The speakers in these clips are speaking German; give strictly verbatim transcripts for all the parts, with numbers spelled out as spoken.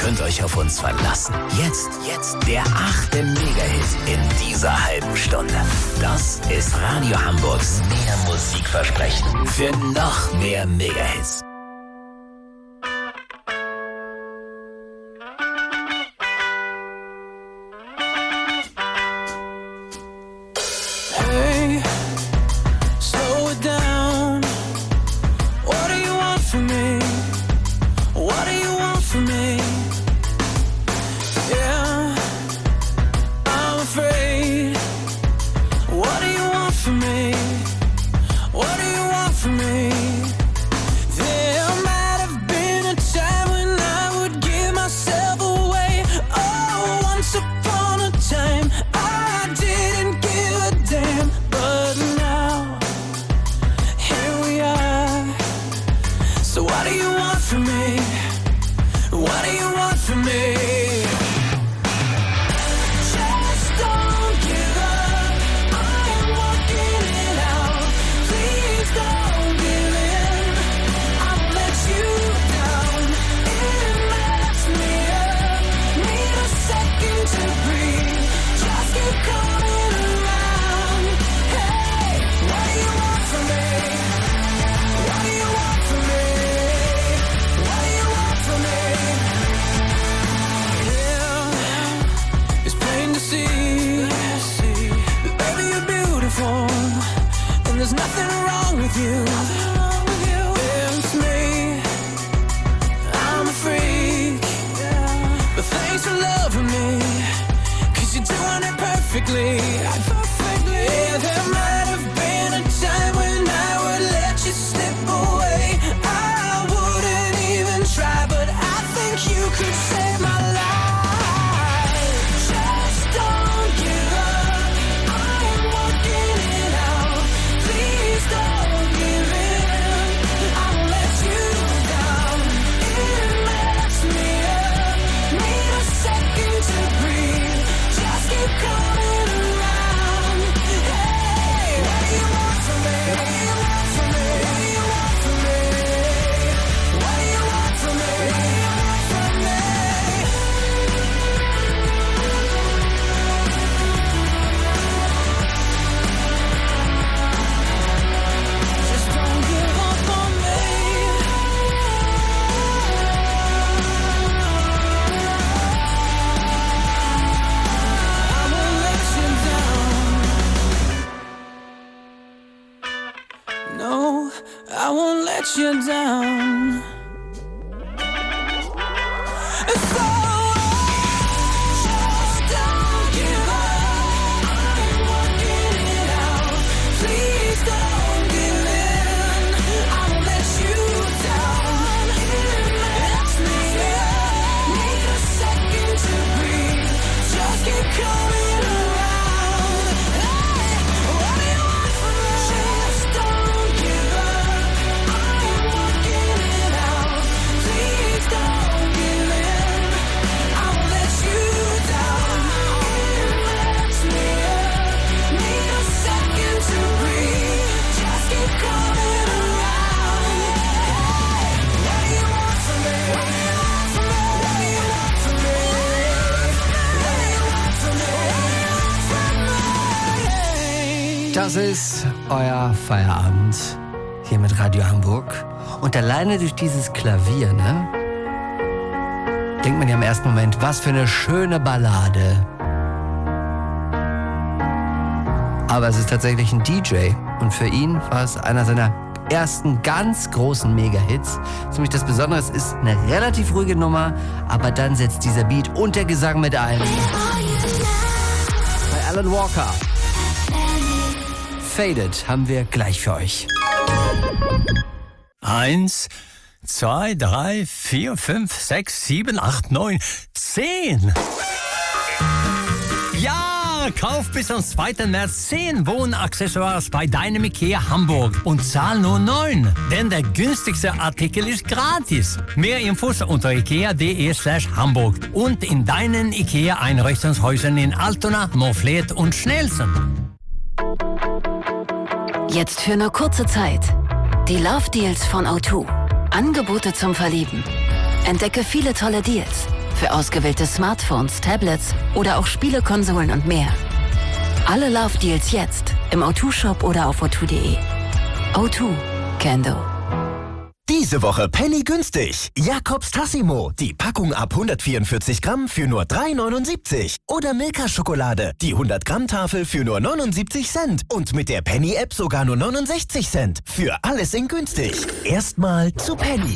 könnt euch auf uns verlassen. Jetzt, jetzt der achte Mega-Hit in dieser halben Stunde. Das ist Radio Hamburgs Mehr Musikversprechen für noch mehr Mega-Hits. Das ist euer Feierabend hier mit Radio Hamburg. Und alleine durch dieses Klavier, ne? Denkt man ja im ersten Moment, was für eine schöne Ballade. Aber es ist tatsächlich ein D J. Und für ihn war es einer seiner ersten ganz großen Mega-Hits. Ziemlich das Besondere ist eine relativ ruhige Nummer, aber dann setzt dieser Beat und der Gesang mit ein. Bei Alan Walker. Faded haben wir gleich für euch. Eins, zwei, drei, vier, fünf, sechs, sieben, acht, neun, zehn. Ja, kauf bis zum zweiten März zehn Wohnaccessoires bei deinem IKEA Hamburg und zahl nur neun. Denn der günstigste Artikel ist gratis. Mehr Infos unter ikea.de slash Hamburg und in deinen IKEA-Einrichtungshäusern in Altona, Montflet und Schnelsen. Jetzt für nur kurze Zeit. Die Love Deals von O zwei. Angebote zum Verlieben. Entdecke viele tolle Deals. Für ausgewählte Smartphones, Tablets oder auch Spielekonsolen und mehr. Alle Love-Deals jetzt im O zwei Shop oder auf o zwei punkt de. O zwei can do. Diese Woche Penny günstig. Jakobs Tassimo, die Packung ab hundertvierundvierzig Gramm für nur drei neunundsiebzig. Oder Milka Schokolade, die hundert Gramm Tafel für nur neunundsiebzig Cent. Und mit der Penny App sogar nur neunundsechzig Cent. Für alles in günstig. Erstmal zu Penny.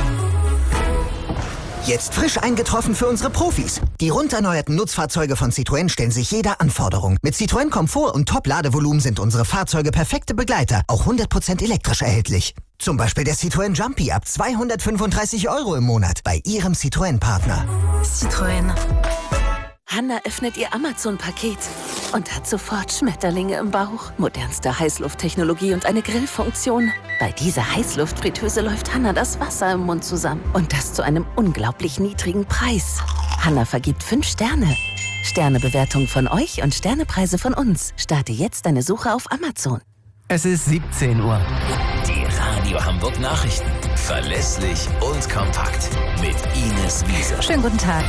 Jetzt frisch eingetroffen für unsere Profis. Die rund erneuerten Nutzfahrzeuge von Citroën stellen sich jeder Anforderung. Mit Citroën Komfort und Top-Ladevolumen sind unsere Fahrzeuge perfekte Begleiter, auch hundert Prozent elektrisch erhältlich. Zum Beispiel der Citroën Jumpy ab zweihundertfünfunddreißig Euro im Monat bei Ihrem Citroën-Partner. Citroën. Hanna öffnet ihr Amazon-Paket und hat sofort Schmetterlinge im Bauch. Modernste Heißlufttechnologie und eine Grillfunktion. Bei dieser Heißluftfritteuse läuft Hanna das Wasser im Mund zusammen. Und das zu einem unglaublich niedrigen Preis. Hanna vergibt fünf Sterne. Sternebewertung von euch und Sternepreise von uns. Starte jetzt deine Suche auf Amazon. Es ist siebzehn Uhr. Die Radio Hamburg Nachrichten. Verlässlich und kompakt. Mit Ines Wiese. Schönen guten Tag.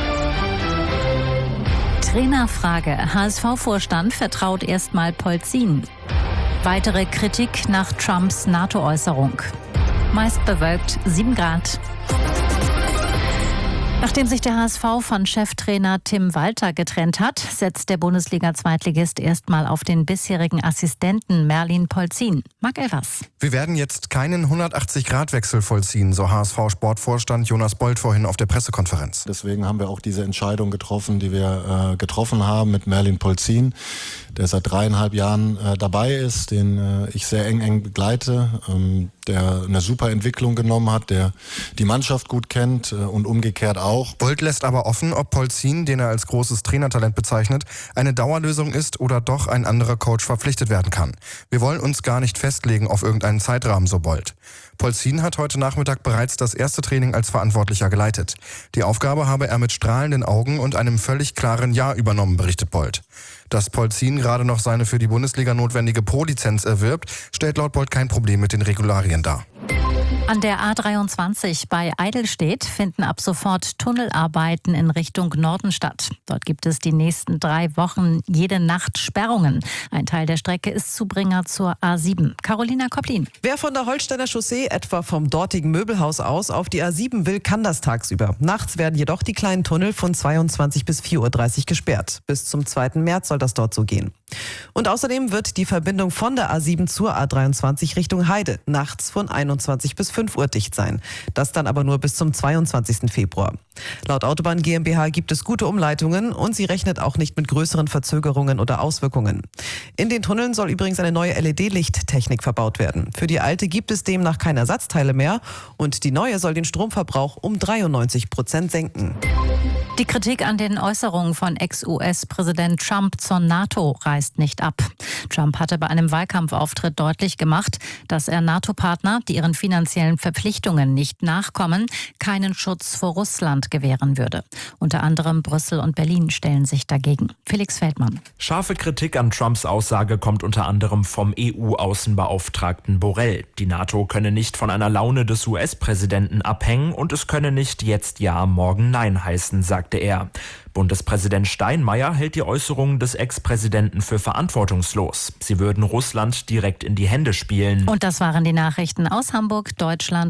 Trainerfrage. H S V-Vorstand vertraut erstmal Polzin. Weitere Kritik nach Trumps NATO-Äußerung. Meist bewölkt sieben Grad. Nachdem sich der H S V von Cheftrainer Tim Walter getrennt hat, setzt der Bundesliga-Zweitligist erstmal auf den bisherigen Assistenten Merlin Polzin. Marc Elvers. Wir werden jetzt keinen hundertachtzig-Grad-Wechsel vollziehen, so H S V-Sportvorstand Jonas Bold vorhin auf der Pressekonferenz. Deswegen haben wir auch diese Entscheidung getroffen, die wir äh, getroffen haben mit Merlin Polzin, der seit dreieinhalb Jahren äh, dabei ist, den äh, ich sehr eng eng begleite, ähm, der eine super Entwicklung genommen hat, der die Mannschaft gut kennt äh, und umgekehrt auch. Bold lässt aber offen, ob Polzin, den er als großes Trainertalent bezeichnet, eine Dauerlösung ist oder doch ein anderer Coach verpflichtet werden kann. Wir wollen uns gar nicht festlegen auf irgendeinen Zeitrahmen, so Bold. Polzin hat heute Nachmittag bereits das erste Training als Verantwortlicher geleitet. Die Aufgabe habe er mit strahlenden Augen und einem völlig klaren Ja übernommen, berichtet Bold. Dass Polzin gerade noch seine für die Bundesliga notwendige Pro-Lizenz erwirbt, stellt laut Bold kein Problem mit den Regularien dar. An der A dreiundzwanzig bei Eidelstedt finden ab sofort Tunnelarbeiten in Richtung Norden statt. Dort gibt es die nächsten drei Wochen jede Nacht Sperrungen. Ein Teil der Strecke ist Zubringer zur A sieben. Carolina Koplin. Wer von der Holsteiner Chaussee, etwa vom dortigen Möbelhaus aus, auf die A sieben will, kann das tagsüber. Nachts werden jedoch die kleinen Tunnel von zweiundzwanzig bis vier Uhr dreißig gesperrt. Bis zum zweiten März soll das dort so gehen. Und außerdem wird die Verbindung von der A sieben zur A dreiundzwanzig Richtung Heide nachts von einundzwanzig bis fünf Uhr dicht sein. Das dann aber nur bis zum zweiundzwanzigsten Februar. Laut Autobahn GmbH gibt es gute Umleitungen und sie rechnet auch nicht mit größeren Verzögerungen oder Auswirkungen. In den Tunneln soll übrigens eine neue L E D-Lichttechnik verbaut werden. Für die alte gibt es demnach keine Ersatzteile mehr und die neue soll den Stromverbrauch um dreiundneunzig Prozent senken. Die Kritik an den Äußerungen von Ex-U S-Präsident Trump zur NATO reißt nicht ab. Trump hatte bei einem Wahlkampfauftritt deutlich gemacht, dass er NATO-Partner, die ihren finanziellen Verpflichtungen nicht nachkommen, keinen Schutz vor Russland gewähren würde. Unter anderem Brüssel und Berlin stellen sich dagegen. Felix Feldmann. Scharfe Kritik an Trumps Aussage kommt unter anderem vom E U-Außenbeauftragten Borrell. Die NATO könne nicht von einer Laune des U S-Präsidenten abhängen und es könne nicht jetzt Ja, morgen Nein heißen, sagte er. Bundespräsident Steinmeier hält die Äußerungen des Ex-Präsidenten für verantwortungslos. Sie würden Russland direkt in die Hände spielen. Und das waren die Nachrichten aus Hamburg, Deutschland